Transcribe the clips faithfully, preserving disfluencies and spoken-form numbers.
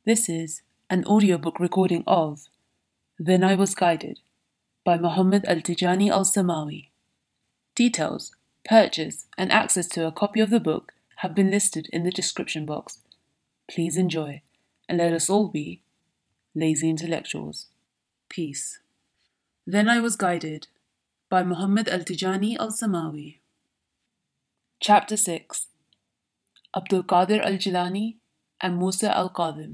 This is an audiobook recording of Then I Was Guided by Muhammad Al-Tijani Al-Samawi. Details, purchase, and access to a copy of the book have been listed in the description box. Please enjoy, and let us all be lazy intellectuals. Peace. Then I Was Guided by Muhammad Al-Tijani Al-Samawi. Chapter six. Abdul Qadir Al-Jilani and Musa Al-Qadim.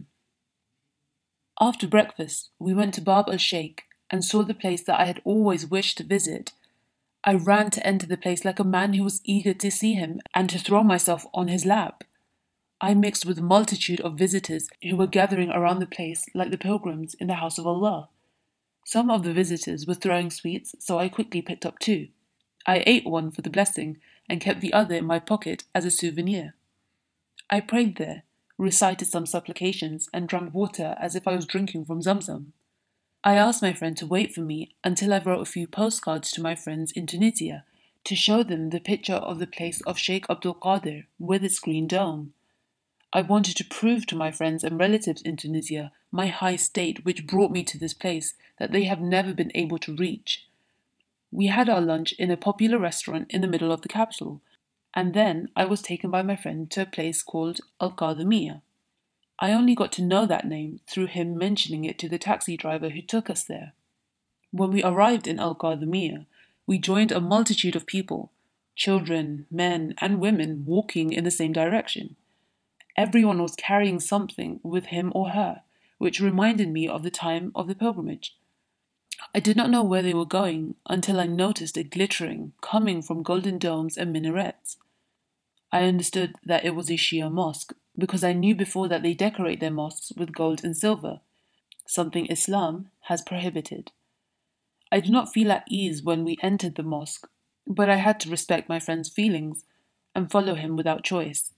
After breakfast, we went to Bab al-Sheikh and saw the place that I had always wished to visit. I ran to enter the place like a man who was eager to see him and to throw myself on his lap. I mixed with a multitude of visitors who were gathering around the place like the pilgrims in the house of Allah. Some of the visitors were throwing sweets, so I quickly picked up two. I ate one for the blessing and kept the other in my pocket as a souvenir. I prayed there, recited some supplications, and drank water as if I was drinking from Zamzam. I asked my friend to wait for me until I wrote a few postcards to my friends in Tunisia to show them the picture of the place of Sheikh Abdul Qadir with its green dome. I wanted to prove to my friends and relatives in Tunisia my high state which brought me to this place that they have never been able to reach. We had our lunch in a popular restaurant in the middle of the capital, and then I was taken by my friend to a place called Al-Qadhimiyya. I only got to know that name through him mentioning it to the taxi driver who took us there. When we arrived in Al-Qadhimiyya, we joined a multitude of people, children, men, and women walking in the same direction. Everyone was carrying something with him or her, which reminded me of the time of the pilgrimage. I did not know where they were going until I noticed a glittering coming from golden domes and minarets. I understood that it was a Shia mosque because I knew before that they decorate their mosques with gold and silver, something Islam has prohibited. I did not feel at ease when we entered the mosque, but I had to respect my friend's feelings and follow him without choice.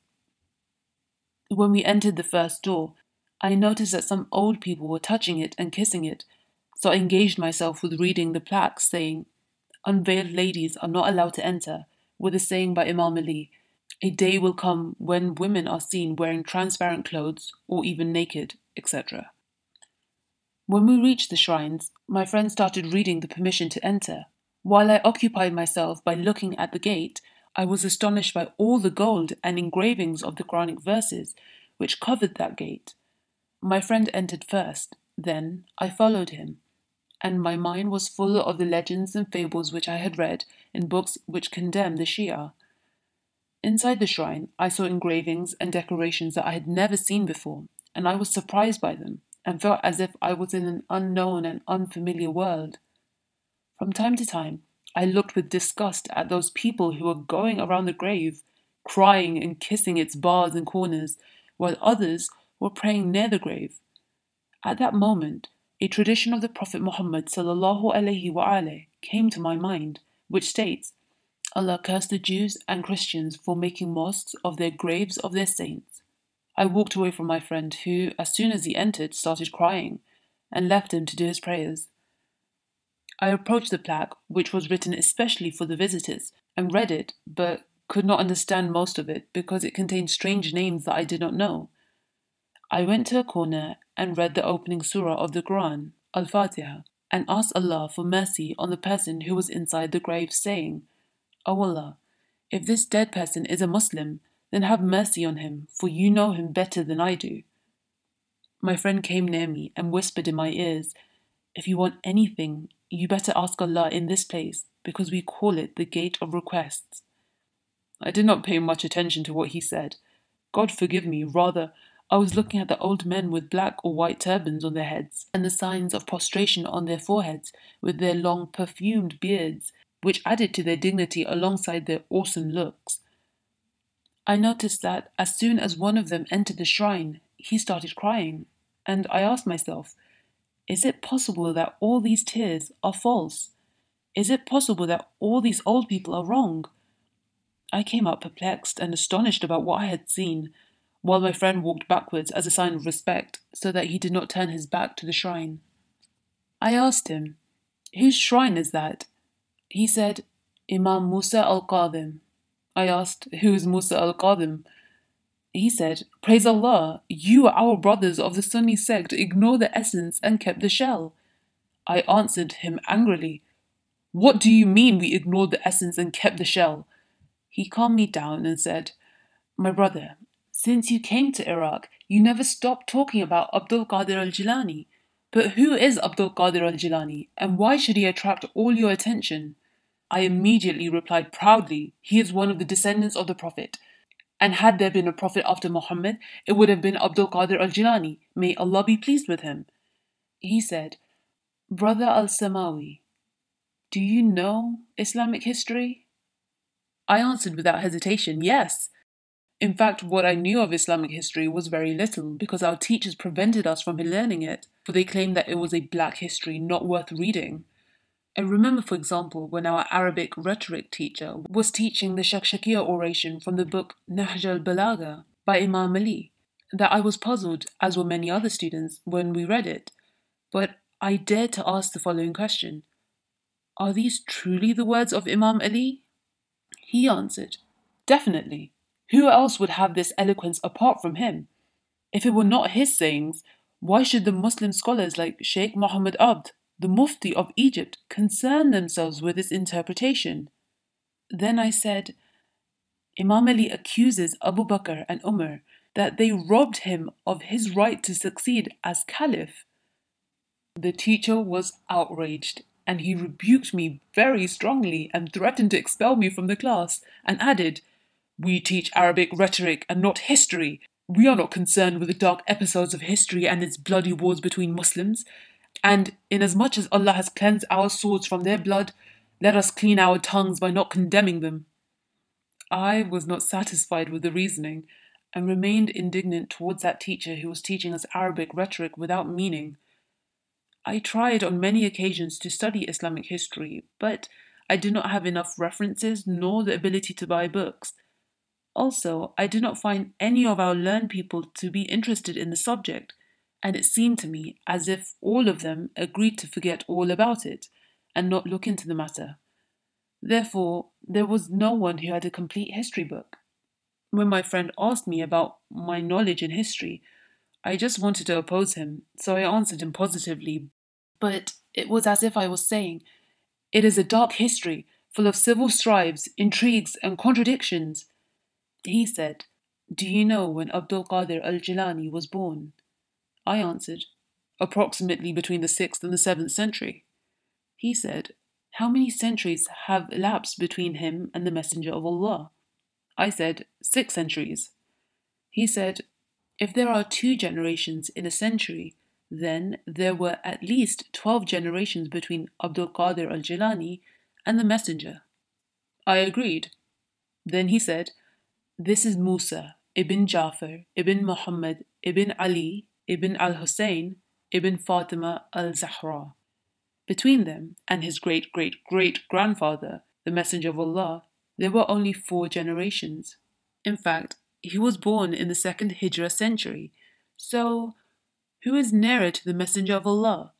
When we entered the first door, I noticed that some old people were touching it and kissing it, so I engaged myself with reading the plaques saying, "Unveiled ladies are not allowed to enter," with a saying by Imam Ali, "A day will come when women are seen wearing transparent clothes or even naked," et cetera. When we reached the shrines, my friend started reading the permission to enter. While I occupied myself by looking at the gate, I was astonished by all the gold and engravings of the Quranic verses which covered that gate. My friend entered first, then I followed him, and my mind was full of the legends and fables which I had read in books which condemn the Shia. Inside the shrine, I saw engravings and decorations that I had never seen before, and I was surprised by them and felt as if I was in an unknown and unfamiliar world. From time to time, I looked with disgust at those people who were going around the grave, crying and kissing its bars and corners, while others were praying near the grave. At that moment, a tradition of the Prophet Muhammad sallallahu alaihi wasallam came to my mind, which states, "Allah cursed the Jews and Christians for making mosques of their graves of their saints." I walked away from my friend who, as soon as he entered, started crying, and left him to do his prayers. I approached the plaque, which was written especially for the visitors, and read it, but could not understand most of it because it contained strange names that I did not know. I went to a corner and read the opening surah of the Quran, Al-Fatiha, and asked Allah for mercy on the person who was inside the grave, saying, "O Allah, if this dead person is a Muslim, then have mercy on him, for you know him better than I do." My friend came near me and whispered in my ears, "If you want anything, you better ask Allah in this place, because we call it the Gate of Requests." I did not pay much attention to what he said. God forgive me, rather, I was looking at the old men with black or white turbans on their heads, and the signs of prostration on their foreheads with their long perfumed beards, which added to their dignity alongside their awesome looks. I noticed that as soon as one of them entered the shrine, he started crying, and I asked myself, is it possible that all these tears are false? Is it possible that all these old people are wrong? I came out perplexed and astonished about what I had seen, while my friend walked backwards as a sign of respect, so that he did not turn his back to the shrine. I asked him, "Whose shrine is that?" He said, "Imam Musa al-Qadim." I asked, "Who is Musa al-Qadim?" He said, "Praise Allah, you, our brothers of the Sunni sect, ignore the essence and kept the shell." I answered him angrily, "What do you mean we ignored the essence and kept the shell?" He calmed me down and said, "My brother, since you came to Iraq, you never stopped talking about Abdul Qadir al-Jilani. But who is Abdul Qadir al-Jilani, and why should he attract all your attention?" I immediately replied proudly, "He is one of the descendants of the Prophet. And had there been a prophet after Muhammad, it would have been Abdul Qadir al-Jilani. May Allah be pleased with him." He said, "Brother al-Samawi, do you know Islamic history?" I answered without hesitation, yes. In fact, what I knew of Islamic history was very little because our teachers prevented us from learning it, for they claimed that it was a black history not worth reading. I remember, for example, when our Arabic rhetoric teacher was teaching the Shakshakiyya oration from the book Nahj al-Balagha by Imam Ali, that I was puzzled, as were many other students, when we read it. But I dared to ask the following question: "Are these truly the words of Imam Ali?" He answered, "Definitely. Who else would have this eloquence apart from him? If it were not his sayings, why should the Muslim scholars like Sheikh Muhammad Abd, the Mufti of Egypt, concern themselves with its interpretation?" Then I said, "Imam Ali accuses Abu Bakr and Umar that they robbed him of his right to succeed as caliph." The teacher was outraged, and he rebuked me very strongly and threatened to expel me from the class, and added, "We teach Arabic rhetoric and not history. We are not concerned with the dark episodes of history and its bloody wars between Muslims. And inasmuch as Allah has cleansed our swords from their blood, let us clean our tongues by not condemning them." I was not satisfied with the reasoning, and remained indignant towards that teacher who was teaching us Arabic rhetoric without meaning. I tried on many occasions to study Islamic history, but I did not have enough references nor the ability to buy books. Also, I did not find any of our learned people to be interested in the subject, and it seemed to me as if all of them agreed to forget all about it and not look into the matter. Therefore, there was no one who had a complete history book. When my friend asked me about my knowledge in history, I just wanted to oppose him, so I answered him positively. But it was as if I was saying, "It is a dark history, full of civil strifes, intrigues, and contradictions." He said, "Do you know when Abdul Qadir al-Jilani was born?" I answered, "Approximately between the sixth and the seventh century." He said, "How many centuries have elapsed between him and the Messenger of Allah?" I said, "Six centuries." He said, "If there are two generations in a century, then there were at least twelve generations between Abdul Qadir al-Jilani and the Messenger." I agreed. Then he said, "This is Musa ibn Jafar ibn Muhammad ibn Ali ibn al-Hussein ibn Fatima al-Zahra." Between them and his great-great-great-grandfather, the Messenger of Allah, there were only four generations. In fact, he was born in the second Hijrah century. So, who is nearer to the Messenger of Allah,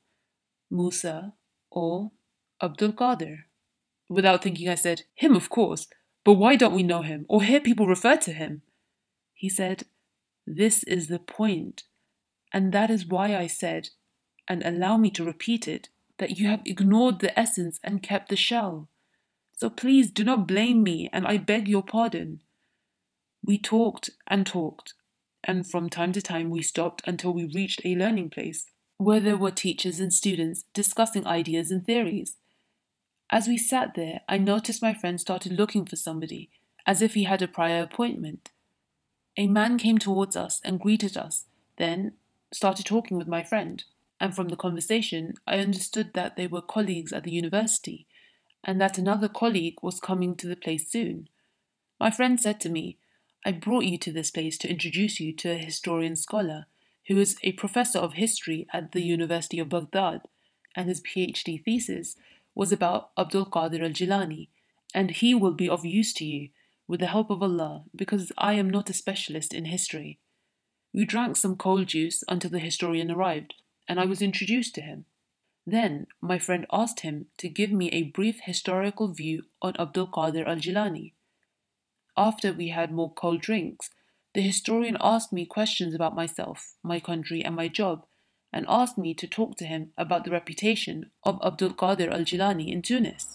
Musa or Abdul Qadir? Without thinking, I said, "Him, of course, but why don't we know him or hear people refer to him?" He said, "This is the point, and that is why I said, and allow me to repeat it, that you have ignored the essence and kept the shell. So please do not blame me, and I beg your pardon." We talked and talked, and from time to time we stopped until we reached a learning place, where there were teachers and students discussing ideas and theories. As we sat there, I noticed my friend started looking for somebody, as if he had a prior appointment. A man came towards us and greeted us, then started talking with my friend, and from the conversation I understood that they were colleagues at the university, and that another colleague was coming to the place soon. My friend said to me, "I brought you to this place to introduce you to a historian scholar who is a professor of history at the University of Baghdad, and his PhD thesis was about Abdul Qadir al-Jilani, and he will be of use to you with the help of Allah, because I am not a specialist in history." We drank some cold juice until the historian arrived, and I was introduced to him. Then my friend asked him to give me a brief historical view on Abdul Qadir al-Jilani. After we had more cold drinks, The historian asked me questions about myself, my country, and my job, and asked me to talk to him about the reputation of Abdul Qadir al-Jilani in Tunis.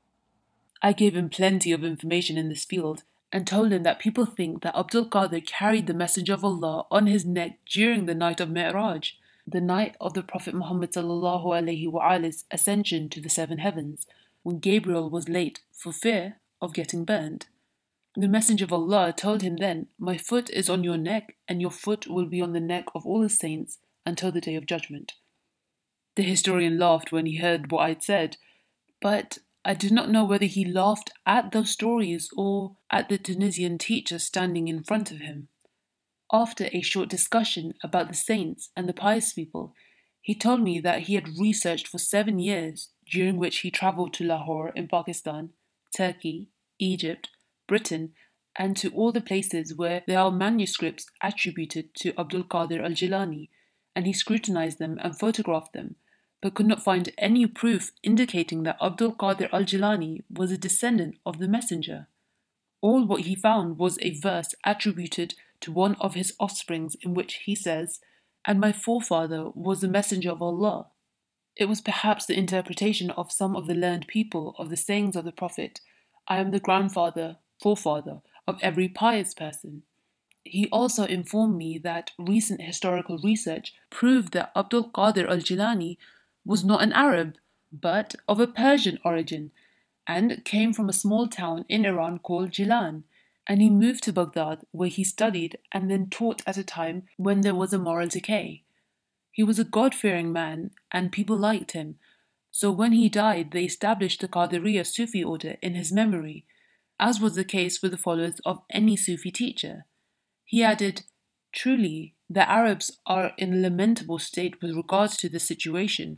I gave him plenty of information in this field and told him that people think that Abdul Qadir carried the Messenger of Allah on his neck during the night of Mi'raj, the night of the Prophet Muhammad sallallahu alaihi wasallam's ascension to the seven heavens, when Gabriel was late for fear of getting burned. The Messenger of Allah told him then, "My foot is on your neck, and your foot will be on the neck of all the saints until the day of judgment." The historian laughed when he heard what I'd said, but I did not know whether he laughed at those stories or at the Tunisian teacher standing in front of him. After a short discussion about the saints and the pious people, he told me that he had researched for seven years, during which he travelled to Lahore in Pakistan, Turkey, Egypt, Britain, and to all the places where there are manuscripts attributed to Abdul Qadir al-Jilani, and he scrutinized them and photographed them, but could not find any proof indicating that Abdul Qadir al-Jilani was a descendant of the messenger. All what he found was a verse attributed to one of his offsprings in which he says, "And my forefather was the messenger of Allah." It was perhaps the interpretation of some of the learned people of the sayings of the Prophet, "I am the grandfather, forefather of every pious person." He also informed me that recent historical research proved that Abdul Qadir al-Jilani was not an Arab, but of a Persian origin, and came from a small town in Iran called Jilan, and he moved to Baghdad, where he studied and then taught at a time when there was a moral decay. He was a God-fearing man, and people liked him, so when he died they established the Qadiriyya Sufi order in his memory, as was the case with the followers of any Sufi teacher. He added, "Truly, the Arabs are in a lamentable state with regards to this situation."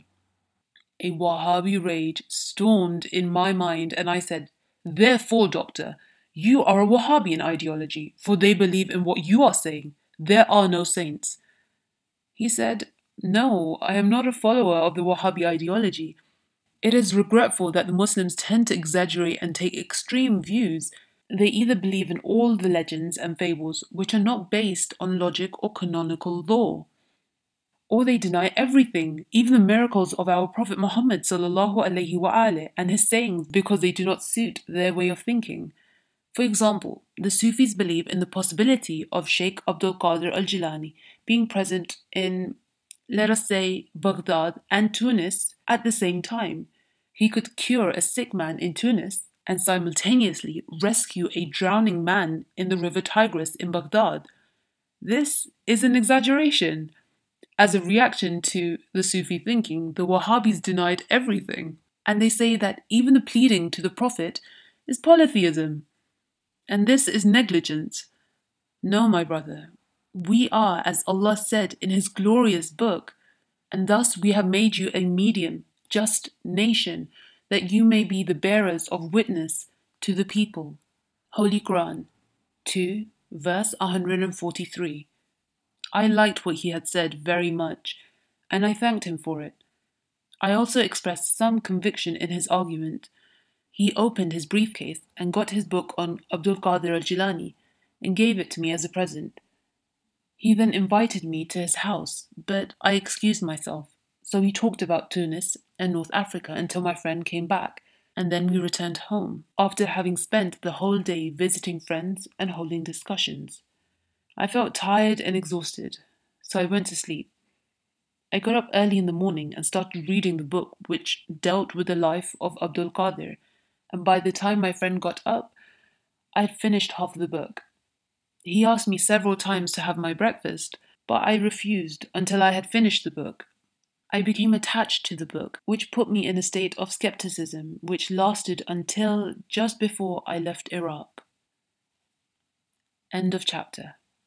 A Wahhabi rage stormed in my mind, and I said, "Therefore, doctor, you are a Wahhabi in ideology, for they believe in what you are saying. There are no saints." He said, "No, I am not a follower of the Wahhabi ideology. It is regretful that the Muslims tend to exaggerate and take extreme views. They either believe in all the legends and fables which are not based on logic or canonical law, or they deny everything, even the miracles of our Prophet Muhammad sallallahu alaihi wasallam and his sayings, because they do not suit their way of thinking. For example, the Sufis believe in the possibility of Sheikh Abdul Qadir al-Jilani being present in, let us say, Baghdad and Tunis at the same time. He could cure a sick man in Tunis and simultaneously rescue a drowning man in the river Tigris in Baghdad. This is an exaggeration. As a reaction to the Sufi thinking, the Wahhabis denied everything, and they say that even the pleading to the Prophet is polytheism. And this is negligence. No, my brother, we are, as Allah said in His glorious book, and thus we have made you a medium, just nation, that you may be the bearers of witness to the people. Holy Quran, two, verse one hundred forty-three. I liked what he had said very much, and I thanked him for it. I also expressed some conviction in his argument. He opened his briefcase and got his book on Abdul Qadir al-Jilani and gave it to me as a present. He then invited me to his house, but I excused myself, so we talked about Tunis and North Africa until my friend came back, and then we returned home, after having spent the whole day visiting friends and holding discussions. I felt tired and exhausted, so I went to sleep. I got up early in the morning and started reading the book which dealt with the life of Abdul Qadir, and by the time my friend got up, I had finished half of the book. He asked me several times to have my breakfast, but I refused until I had finished the book. I became attached to the book, which put me in a state of skepticism which lasted until just before I left Iraq. End of chapter.